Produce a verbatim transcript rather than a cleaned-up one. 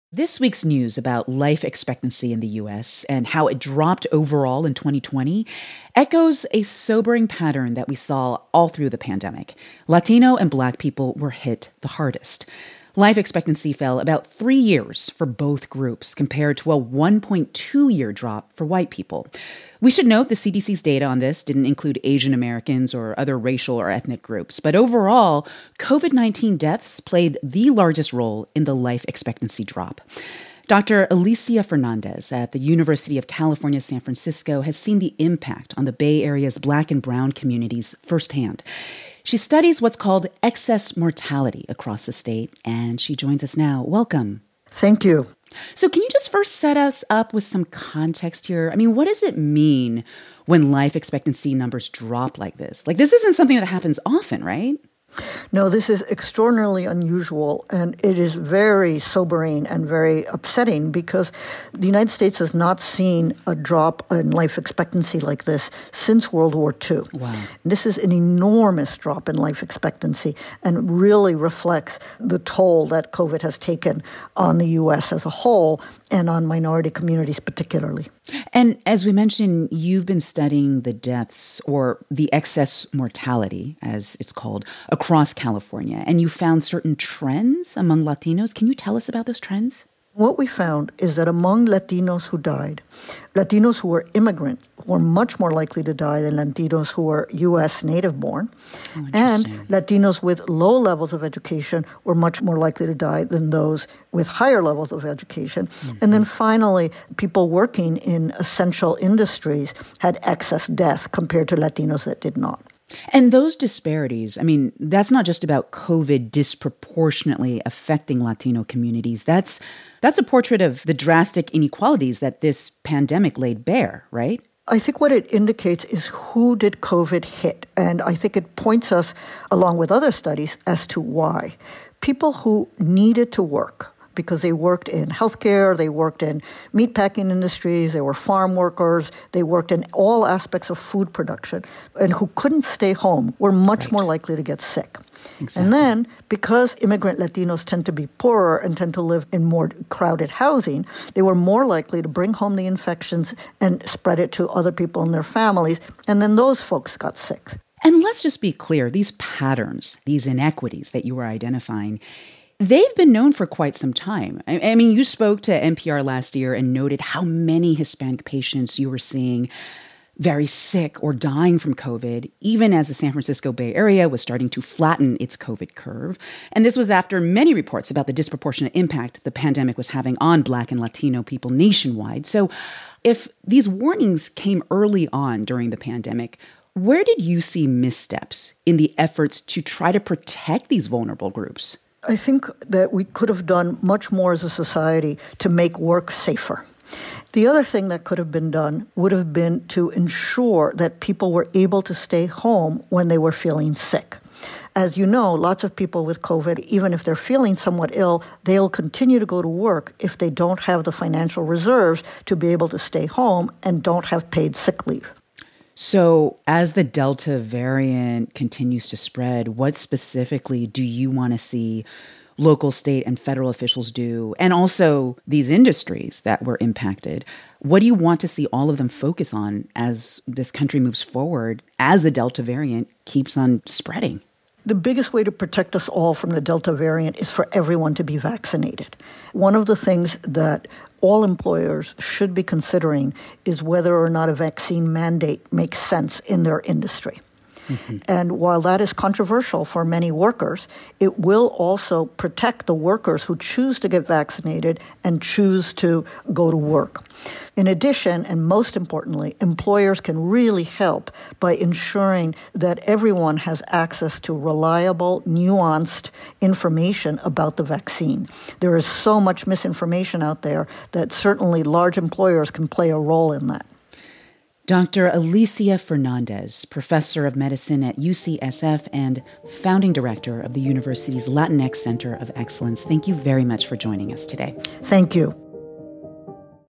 This week's news about life expectancy in the U S and how it dropped overall in twenty twenty echoes a sobering pattern that we saw all through the pandemic. Latino and Black people were hit the hardest. Life expectancy fell about three years for both groups compared to a one point two year drop for white people. We should note the C D C's data on this didn't include Asian Americans or other racial or ethnic groups. But overall, covid nineteen deaths played the largest role in the life expectancy drop. Doctor Alicia Fernandez at the University of California, San Francisco has seen the impact on the Bay Area's Black and Brown communities firsthand. She studies what's called excess mortality across the state, and she joins us now. Welcome. Thank you. So can you just first set us up with some context here? I mean, what does it mean when life expectancy numbers drop like this? Like, this isn't something that happens often, right? No, this is extraordinarily unusual, and it is very sobering and very upsetting because the United States has not seen a drop in life expectancy like this since World War Two. Wow. This is an enormous drop in life expectancy and really reflects the toll that COVID has taken on the U S as a whole and on minority communities particularly. And as we mentioned, you've been studying the deaths or the excess mortality, as it's called, across California, and you found certain trends among Latinos. Can you tell us about those trends? What we found is that among Latinos who died, Latinos who were immigrant were much more likely to die than Latinos who were U S native-born. Oh, and Latinos with low levels of education were much more likely to die than those with higher levels of education. Mm-hmm. And then finally, people working in essential industries had excess death compared to Latinos that did not. And those disparities, I mean, that's not just about COVID disproportionately affecting Latino communities. That's that's a portrait of the drastic inequalities that this pandemic laid bare, right? I think what it indicates is who did COVID hit. And I think it points us, along with other studies, as to why. People who needed to work, because they worked in healthcare, they worked in meatpacking industries, they were farm workers, they worked in all aspects of food production, and who couldn't stay home were much right. more likely to get sick. Exactly. And then, because immigrant Latinos tend to be poorer and tend to live in more crowded housing, they were more likely to bring home the infections and spread it to other people in their families, and then those folks got sick. And let's just be clear, these patterns, these inequities that you were identifying, they've been known for quite some time. I, I mean, you spoke to N P R last year and noted how many Hispanic patients you were seeing very sick or dying from COVID, even as the San Francisco Bay Area was starting to flatten its COVID curve. And this was after many reports about the disproportionate impact the pandemic was having on Black and Latino people nationwide. So if these warnings came early on during the pandemic, where did you see missteps in the efforts to try to protect these vulnerable groups? I think that we could have done much more as a society to make work safer. The other thing that could have been done would have been to ensure that people were able to stay home when they were feeling sick. As you know, lots of people with COVID, even if they're feeling somewhat ill, they'll continue to go to work if they don't have the financial reserves to be able to stay home and don't have paid sick leave. So as the Delta variant continues to spread, what specifically do you want to see local, state, and federal officials do, and also these industries that were impacted? What do you want to see all of them focus on as this country moves forward, as the Delta variant keeps on spreading? The biggest way to protect us all from the Delta variant is for everyone to be vaccinated. One of the things that all employers should be considering is whether or not a vaccine mandate makes sense in their industry. Mm-hmm. And while that is controversial for many workers, it will also protect the workers who choose to get vaccinated and choose to go to work. In addition, and most importantly, employers can really help by ensuring that everyone has access to reliable, nuanced information about the vaccine. There is so much misinformation out there that certainly large employers can play a role in that. Doctor Alicia Fernandez, professor of medicine at U C S F and founding director of the university's Latinx Center of Excellence. Thank you very much for joining us today. Thank you.